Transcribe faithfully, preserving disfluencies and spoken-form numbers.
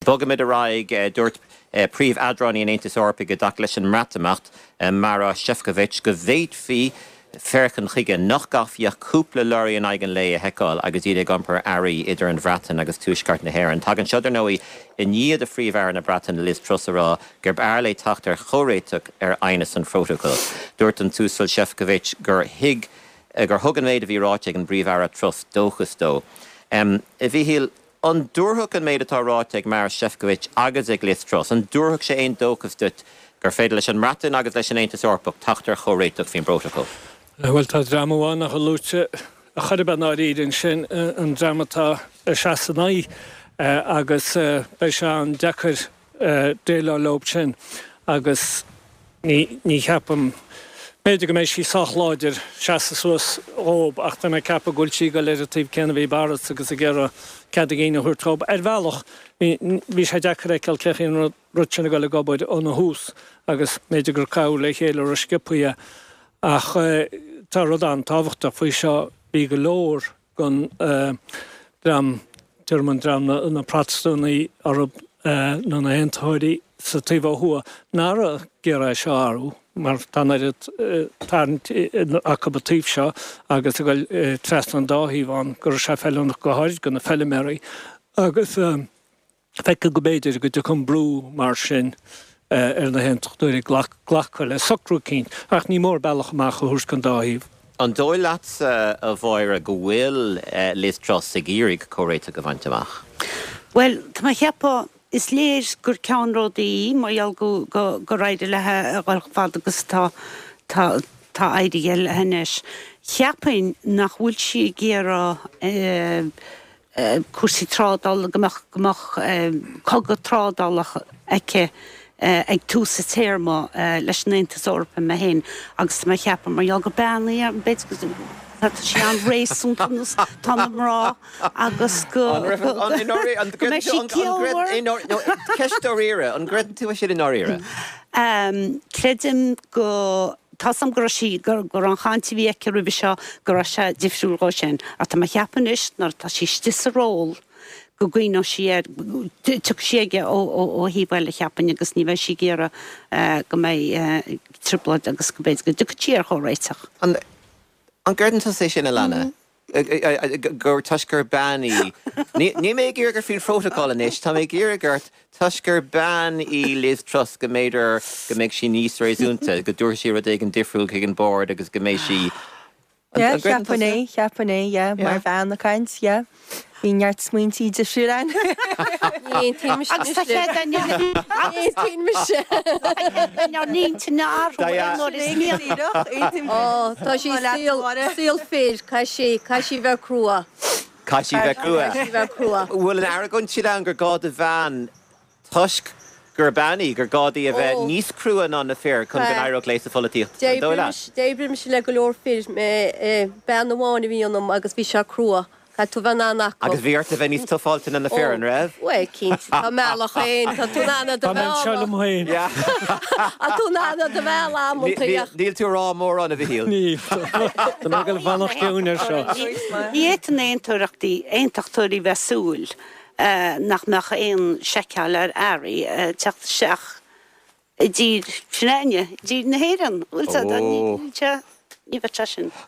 Bogamid Araig dúirt príomh adránaí in Aontas Eorpa go dach leis an mratamacht Mara Shefcovic go bhféad fí ferchan chuige nach gafíoch cúpla lóirí an aigen lé a heicáil agus iad gampar airí idir an bhratan agus túisceart na hÉireann. Tá an siodar nóí in iad a phríomhhear na bratan Liz Truss ará gur bearla tachtar choréiteach ar aonas an protocol. Dúirt an túsal Shefcovic gur hig gur thugan méid a bhí ráiteag an bríomhhear Truss dóchas dó. Um, I bhí híl an dúrthach an méid atá ráiteag Mara Shefcovic agus ag Liz Truss. An dúrthach sé aon dóchas dut gur féidir leis an mratan agus leis an Aontas Eorpa tachtar choréiteach fin protocol. Well, tá drama nach a lúte a chuir ben áín sin an dramatá seasannaí agus bei se an dechar déile lob sin agus ní cheapam méidir go mééis sí sachláidir seaas ób ach tá mé cepa gúiltí go leirtíh cena bhí barat agus a ggéire cead géine thuirtób. Ar bhealach bhí sé dechar ceil cechéon rutina go le gobáid ón na hús agus méidir gur cá le chéile ar scipuia ach tá rud an tábhachta faoi seo bí go leor gon dram tuirman dram na pratstúnaí arab na na hentáirí sa tíomh thua nára ggéire seo áú mar táidir tarnt acabatíh seo agus go tres an dáhíháin gur se fellúnach go háid go na felliméirí agus feice go béidir go dtí chun brú mar sin ar na hentochtúirí ghlacha le socrú cínt ach ní mór bailach amach go thuairs gan dáhíh. An dóil leat a bhhaire go bhfuil Liz Truss ag iarraigh choréiteach go bhaint amach? Well, tá mai cheappa is léir gur ceann ródaí maiall go go raide lethe a ghil fad agus tá tá tá aidigil henis. Cheapain nach bhfuil si géara cuasaí trádal gomach gomach cogad trádalach aice ag túsa téirma leis na Aontas Eorpa me héin agus tá cheappa mar go beannaí ar beit go tá sé an réasún tá rá agus go Ceistóíire an grean tú siad in áíire? Credim go Tásam gur sí gur gur an chaintí bhí ag rubí seo gur se difriúlá sin a tá cheapan is nar tá sí stis a ról go gcuoine siad tu siige ó híhile cheapan agus ní bheith si géara go mé tripla agus go béid go du tíar choréiteach. An gcuirdan tá sé sin a lena gur tuisgur bannaí ní mé gur gur fín protocol inis, tá mé gur gurt tuisgur ban í Liz Truss go méidir go méid sí níos réúnta go dúir sí rud ag an difriúil chuig an board agus go méid sí. Ja, cheapané, cheapané, ja, mar bhean na caint, ja. Bhí neart smaointí de siúrain. Ní tí me agus tá sé Ní tí me se. ná nínta ná Ó, tá sí síl fér cai sí cai sí bheith crua. Cai sí bheith crua. Cai sí bheith crua. Bhfuil an airgann siad an gur gád a bhean tuisc gur bannaí gur gádaí a bheith níos cruúan an na fér chun gan airog lééis a folatíocht. Débrim se le go leor fér ben amháin a bhí anm agus bhí se crua. Tú bhe annach. Agus bhíart a bheith níos toáiltain an na fér an raibh? We cínt tá meach féin tá tú nána de bhe. A tú nána de bhe am Díl tú rá mór an a bhíl. Ní Tá me go bhanach ceúnar seo. Níhéan éontóireachtaí aontachtúirí bheitsúil nach meach éon seiceáil ar airí techt seach dí sinnéine dí na héan últa ní bheit sin.